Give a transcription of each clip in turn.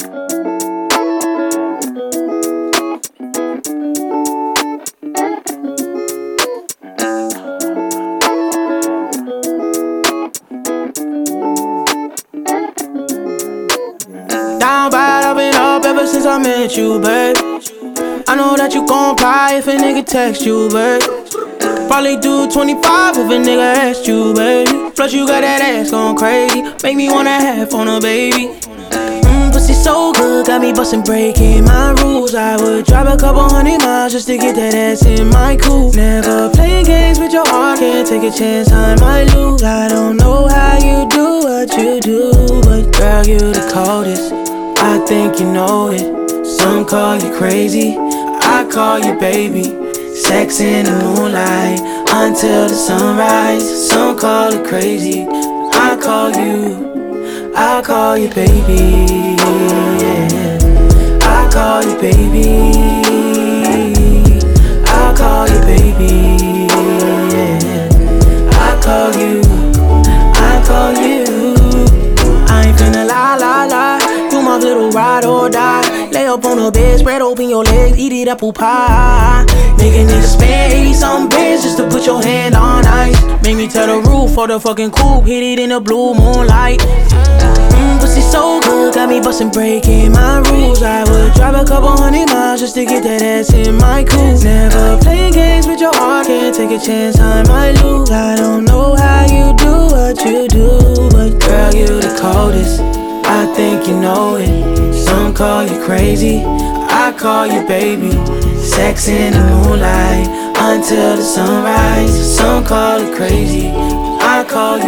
Down bad, I've been up ever since I met you, babe. I know that you gon' cry if a nigga text you, babe. Probably do 25 if a nigga asked you, baby. Plus you got that ass going crazy, make me wanna have on a baby. Pussy so good, got me bustin' breaking my rules. I would drive a couple 100 miles just to get that ass in my coupe. Never playing games with your heart, can't take a chance, I might lose. I don't know how you do what you do, but girl, you the coldest, I think you know it. Some call you crazy, I call you baby. Sex in the moonlight until the sunrise. Some call it crazy, I call you baby, yeah. I call you baby, I call you baby, yeah. I call you. I ain't finna lie, you my little ride or die. Lay up on the bed, spread open your legs, eat it apple pie. Make a nigga spend 80-something bands just to put your hand on ice. Make me tell the roof for the fucking coupe, hit it in the blue moonlight. Pussy so good, got me bustin' breaking my rules. I would drive a couple 100 miles just to get that ass in my coupe. Never playing games with your heart, can't take a chance, I might lose. I don't know how you do what you do, but girl, you the coldest, I think you know it. Some call you crazy, I call you baby. Sex in the moonlight until the sunrise. Some call it crazy, I call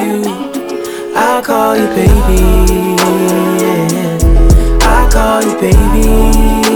you baby, yeah. I call you baby.